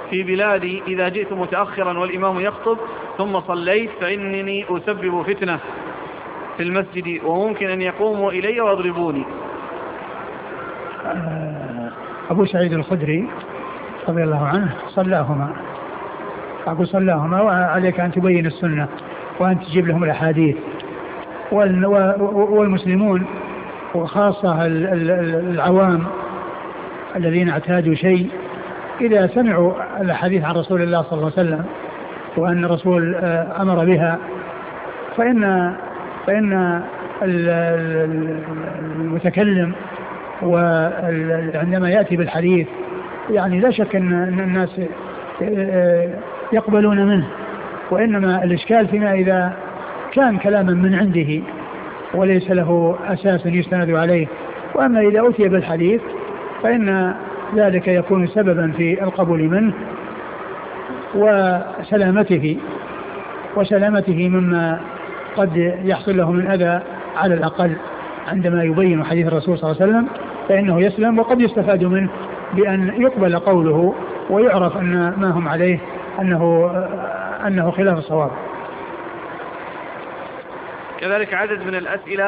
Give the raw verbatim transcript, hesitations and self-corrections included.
في بلادي إذا جئت متأخرا والإمام يخطب ثم صليت فإنني أسبب فتنة في المسجد وممكن أن يقوموا إلي ويضربوني. أبو سعيد الخدري رضي الله عنه صلاهما، أقول صلاهما، وعليك أن تبين السنة وأن تجيب لهم الأحاديث. والمسلمون وخاصة العوام الذين اعتادوا شيء إذا سمعوا الحديث عن رسول الله صلى الله عليه وسلم وأن الرسول أمر بها فإن فإن المتكلم وعندما يأتي بالحديث يعني لا شك أن الناس يقبلون منه، وإنما الإشكال فيما إذا كان كلاما من عنده وليس له أساس يستند عليه. وأما إذا أتي بالحديث فإن ذلك يكون سببا في القبول منه وسلامته وسلامته مما قد يحصل له من أذى على الأقل عندما يبين حديث الرسول صلى الله عليه وسلم، فإنه يسلم وقد يستفاد منه بأن يقبل قوله ويعرف أن ما هم عليه أنه, أنه خلاف الصواب. كذلك عدد من الأسئلة